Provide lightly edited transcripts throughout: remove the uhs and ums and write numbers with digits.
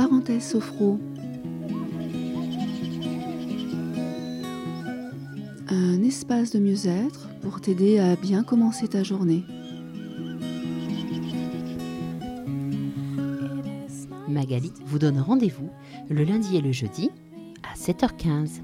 parenthèse sophro. Un espace de mieux-être pour t'aider à bien commencer ta journée. Magali vous donne rendez-vous le lundi et le jeudi à 7h15.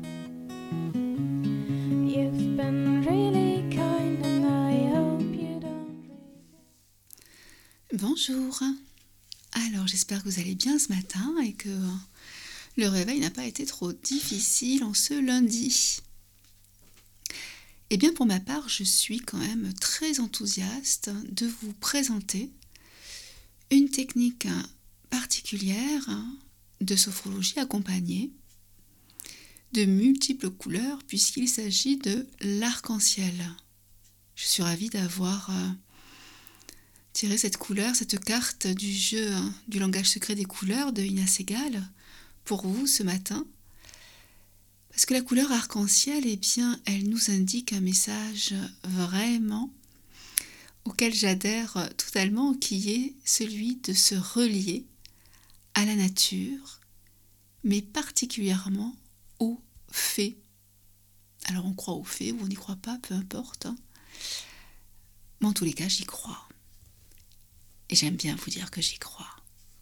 Bonjour. Alors j'espère que vous allez bien ce matin et que le réveil n'a pas été trop difficile en ce lundi. Eh bien pour ma part, je suis quand même très enthousiaste de vous présenter une technique particulière de sophrologie accompagnée de multiples couleurs puisqu'il s'agit de l'arc-en-ciel. Je suis ravie d'avoir tiré cette couleur, cette carte du jeu du langage secret des couleurs de Ina Segal pour vous ce matin. Parce que la couleur arc-en-ciel, eh bien, elle nous indique un message vraiment auquel j'adhère totalement, qui est celui de se relier à la nature, mais particulièrement aux fées. Alors on croit aux fées ou on n'y croit pas, peu importe. Mais en tous les cas, j'y crois. Et j'aime bien vous dire que j'y crois.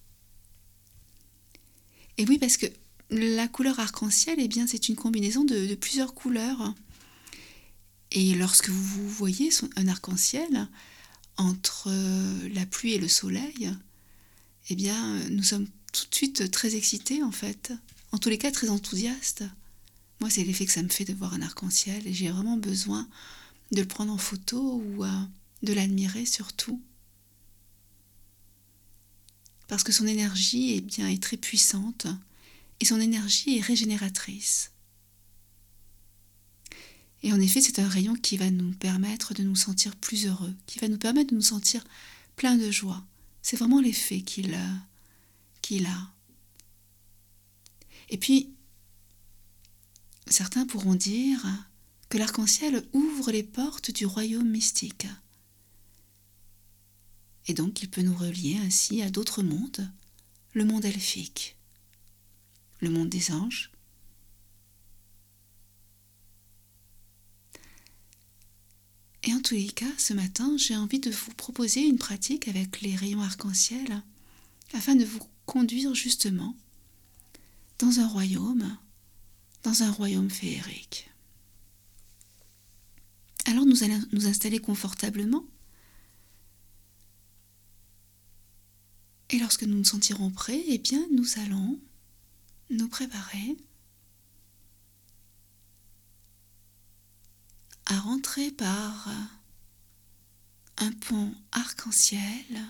Et oui, parce que la couleur arc-en-ciel, eh bien, c'est une combinaison de plusieurs couleurs. Et lorsque vous voyez un arc-en-ciel entre la pluie et le soleil, eh bien, nous sommes tout de suite très excités, en fait. En tous les cas, très enthousiastes. Moi, c'est l'effet que ça me fait de voir un arc-en-ciel. Et j'ai vraiment besoin de le prendre en photo ou de l'admirer surtout. Parce que son énergie est très puissante et son énergie est régénératrice. Et en effet, c'est un rayon qui va nous permettre de nous sentir plus heureux, qui va nous permettre de nous sentir plein de joie. C'est vraiment l'effet qu'il a. Et puis, certains pourront dire que l'arc-en-ciel ouvre les portes du royaume mystique. Et donc, il peut nous relier ainsi à d'autres mondes, le monde elfique, le monde des anges. Et en tous les cas, ce matin, j'ai envie de vous proposer une pratique avec les rayons arc-en-ciel afin de vous conduire justement dans un royaume féerique. Alors nous allons nous installer confortablement. Et lorsque nous nous sentirons prêts, eh bien, nous allons nous préparer à rentrer par un pont arc-en-ciel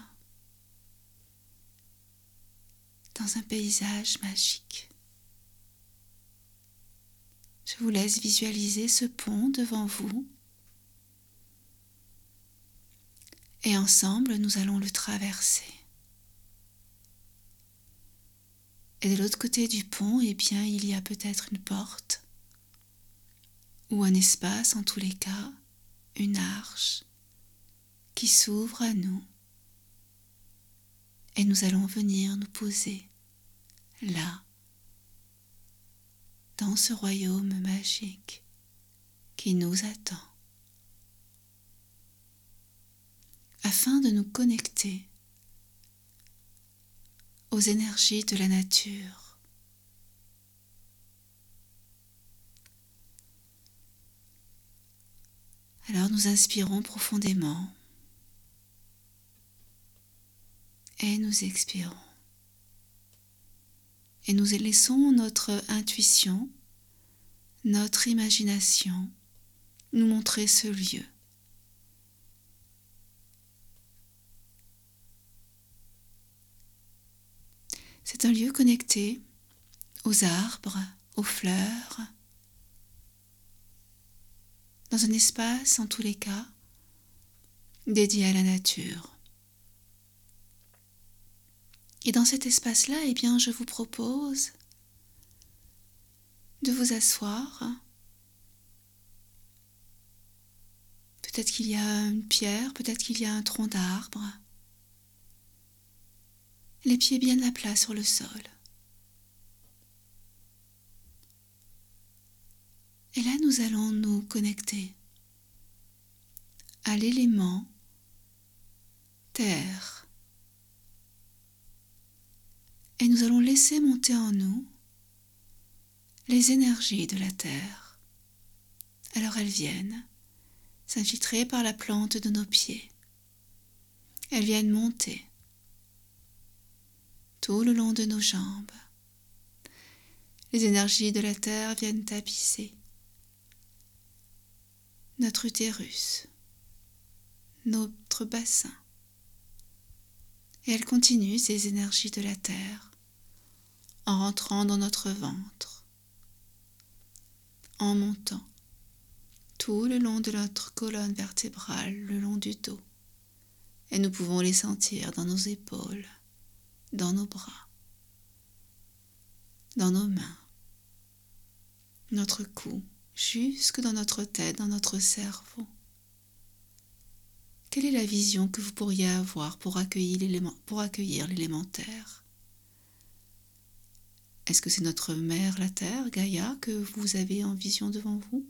dans un paysage magique. Je vous laisse visualiser ce pont devant vous. Et ensemble, nous allons le traverser. Et de l'autre côté du pont, eh bien, il y a peut-être une porte ou un espace, en tous les cas, une arche qui s'ouvre à nous. Et nous allons venir nous poser là, dans ce royaume magique qui nous attend, afin de nous connecter aux énergies de la nature. Alors nous inspirons profondément et nous expirons. Et nous laissons notre intuition, notre imagination nous montrer ce lieu. C'est un lieu connecté aux arbres, aux fleurs, dans un espace, en tous les cas, dédié à la nature. Et dans cet espace-là, eh bien, je vous propose de vous asseoir. Peut-être qu'il y a une pierre, peut-être qu'il y a un tronc d'arbre. Les pieds bien à plat sur le sol. nous allons nous connecter à l'élément terre. Et nous allons laisser monter en nous les énergies de la terre. Alors elles viennent s'infiltrer par la plante de nos pieds. Elles viennent monter tout le long de nos jambes. Les énergies de la terre viennent tapisser notre utérus, notre bassin. Et elles continuent, ces énergies de la terre, en rentrant dans notre ventre, en montant tout le long de notre colonne vertébrale, le long du dos. Et nous pouvons les sentir dans nos épaules, dans nos bras, dans nos mains, notre cou, jusque dans notre tête, dans notre cerveau. Quelle est la vision que vous pourriez avoir pour accueillir l'élémentaire? Est-ce que c'est notre mère, la Terre, Gaïa, que vous avez en vision devant vous?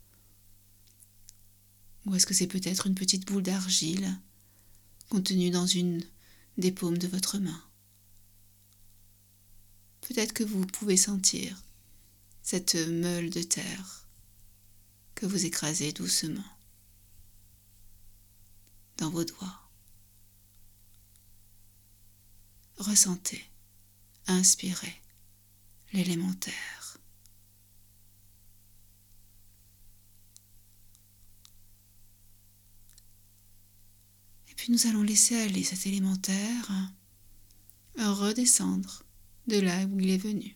Ou est-ce que c'est peut-être une petite boule d'argile contenue dans une des paumes de votre main? Peut-être que vous pouvez sentir cette meule de terre que vous écrasez doucement dans vos doigts. Ressentez, inspirez l'élémentaire. Et puis nous allons laisser aller cet élémentaire redescendre de là où il est venu.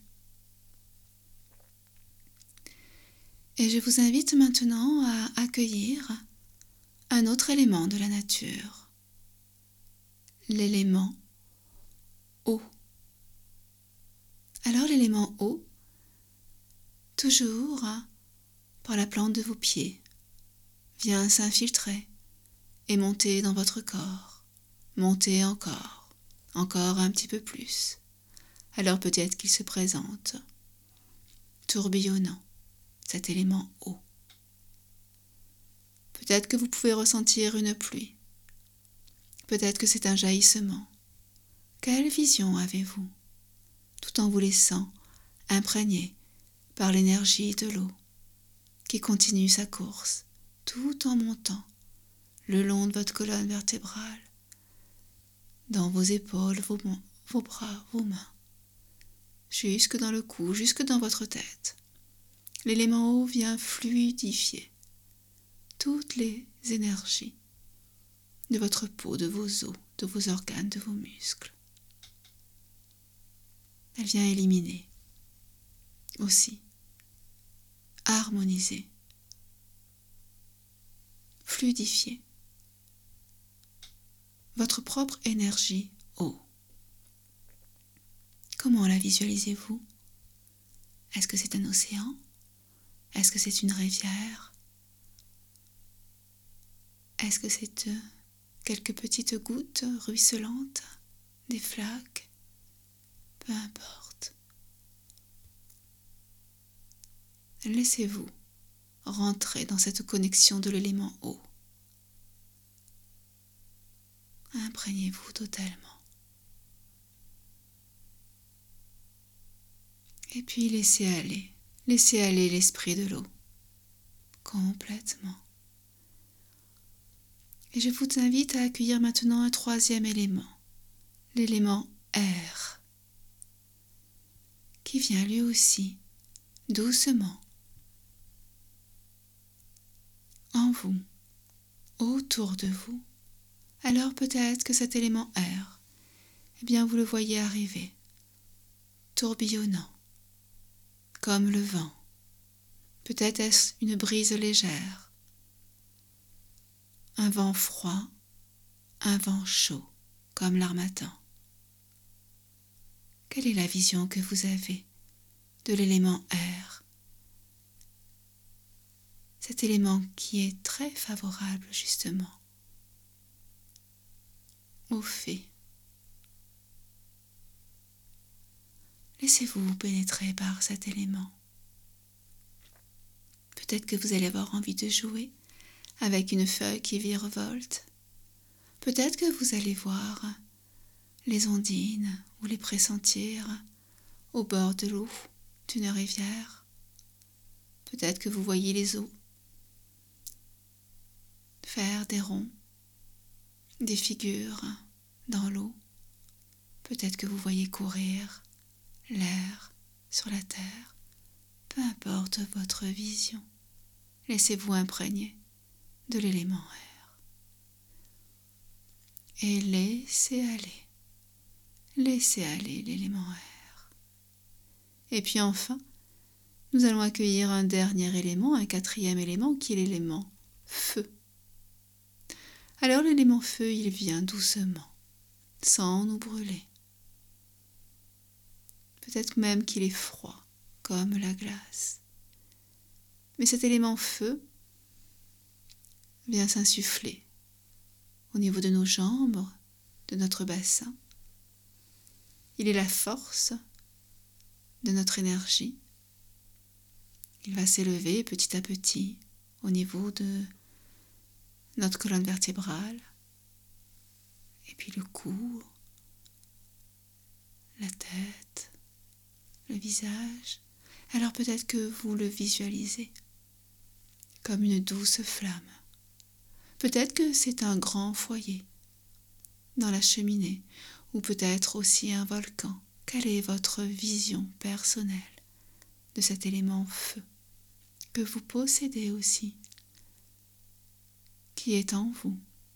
Et je vous invite maintenant à accueillir un autre élément de la nature, l'élément eau. Alors l'élément eau, toujours par la plante de vos pieds, vient s'infiltrer et monter dans votre corps, monter encore un petit peu plus. Alors peut-être qu'il se présente, tourbillonnant, cet élément eau. Peut-être que vous pouvez ressentir une pluie. Peut-être que c'est un jaillissement. Quelle vision avez-vous, tout en vous laissant imprégner par l'énergie de l'eau qui continue sa course, tout en montant le long de votre colonne vertébrale, dans vos épaules, vos bras, vos mains, jusque dans le cou, jusque dans votre tête. L'élément eau vient fluidifier toutes les énergies de votre peau, de vos os, de vos organes, de vos muscles. Elle vient éliminer, aussi, harmoniser, fluidifier votre propre énergie eau. Comment la visualisez-vous? Est-ce que c'est un océan? Est-ce que c'est une rivière? Est-ce que c'est quelques petites gouttes ruisselantes, des flaques? Peu importe. Laissez-vous rentrer dans cette connexion de l'élément eau. Imprégnez-vous totalement. Et puis laissez aller l'esprit de l'eau, complètement. Et je vous invite à accueillir maintenant un troisième élément, l'élément air, qui vient lui aussi, doucement, en vous, autour de vous. Alors peut-être que cet élément air, eh bien vous le voyez arriver, tourbillonnant, comme le vent. Peut-être est-ce une brise légère, un vent froid, un vent chaud, comme l'harmattan. Quelle est la vision que vous avez de l'élément air? Cet élément qui est très favorable justement au fait. Laissez-vous pénétrer par cet élément. Peut-être que vous allez avoir envie de jouer avec une feuille qui virevolte. Peut-être que vous allez voir les ondines ou les pressentir au bord de l'eau d'une rivière. Peut-être que vous voyez les eaux faire des ronds, des figures dans l'eau. Peut-être que vous voyez courir l'air sur la terre. Peu importe votre vision, laissez-vous imprégner de l'élément air. Et laissez aller l'élément air. Et puis enfin, nous allons accueillir un dernier élément, un quatrième élément qui est l'élément feu. Alors l'élément feu, il vient doucement, sans nous brûler. Peut-être même qu'il est froid, comme la glace. Mais cet élément feu vient s'insuffler au niveau de nos jambes, de notre bassin. Il est la force de notre énergie. Il va s'élever petit à petit au niveau de notre colonne vertébrale, et puis le cou, la tête, le visage. Alors peut-être que vous le visualisez comme une douce flamme. Peut-être que c'est un grand foyer dans la cheminée, ou peut-être aussi un volcan. Quelle est votre vision personnelle de cet élément feu que vous possédez aussi, qui est en vous?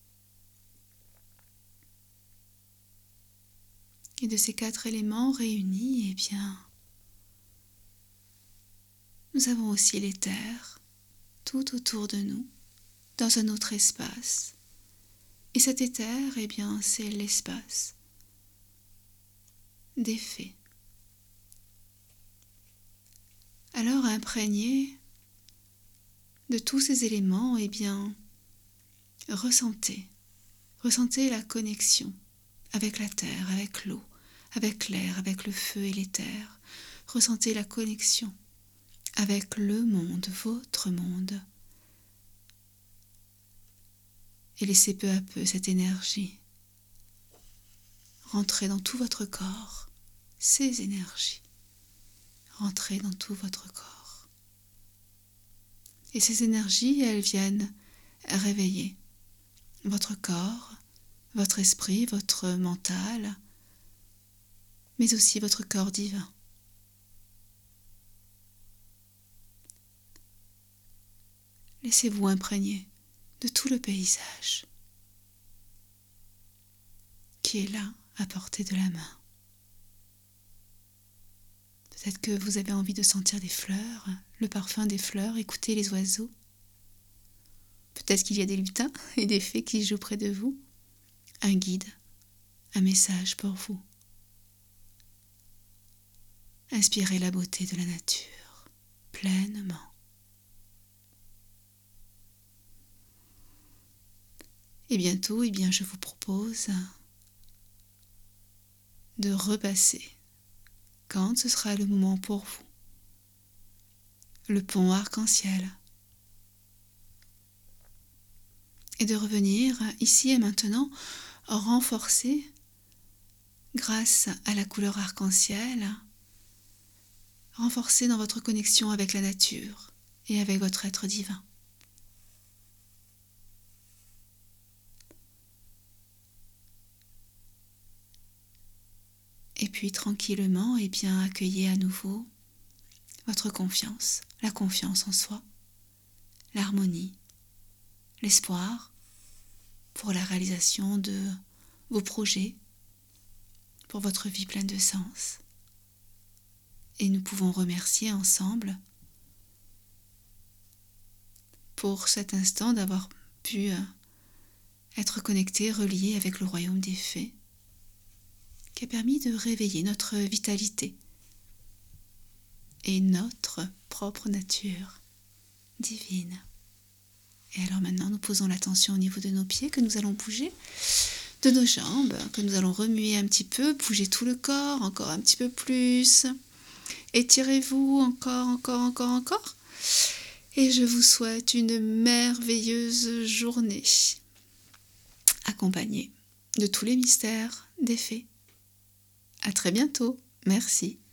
Et de ces 4 éléments réunis, eh bien, nous avons aussi l'éther tout autour de nous, dans un autre espace. Et cet éther, eh bien, c'est l'espace des fées. Alors, imprégné de tous ces éléments, eh bien, ressentez la connexion avec la terre, avec l'eau, avec l'air, avec le feu et l'éther. Ressentez la connexion avec le monde, votre monde. Et laissez peu à peu cette énergie rentrer dans tout votre corps, ces énergies rentrer dans tout votre corps. Et ces énergies, elles viennent réveiller votre corps, votre esprit, votre mental, mais aussi votre corps divin. Laissez-vous imprégner de tout le paysage qui est là, à portée de la main. Peut-être que vous avez envie de sentir des fleurs, le parfum des fleurs, écouter les oiseaux. Peut-être qu'il y a des lutins et des fées qui jouent près de vous. Un guide, un message pour vous. Inspirez la beauté de la nature pleinement. Et bientôt, eh bien, je vous propose de repasser, quand ce sera le moment pour vous, le pont arc-en-ciel, et de revenir ici et maintenant renforcer, grâce à la couleur arc-en-ciel, renforcer dans votre connexion avec la nature et avec votre être divin. Et puis tranquillement, eh bien, accueillez à nouveau votre confiance, la confiance en soi, l'harmonie, l'espoir pour la réalisation de vos projets, pour votre vie pleine de sens. Et nous pouvons remercier ensemble pour cet instant d'avoir pu être connectés, reliés avec le royaume des fées, qui a permis de réveiller notre vitalité et notre propre nature divine. Et alors maintenant, nous posons l'attention au niveau de nos pieds que nous allons bouger, de nos jambes que nous allons remuer un petit peu, bouger tout le corps, encore un petit peu plus. Étirez-vous encore. Et je vous souhaite une merveilleuse journée, accompagnée de tous les mystères des fées. À très bientôt. Merci.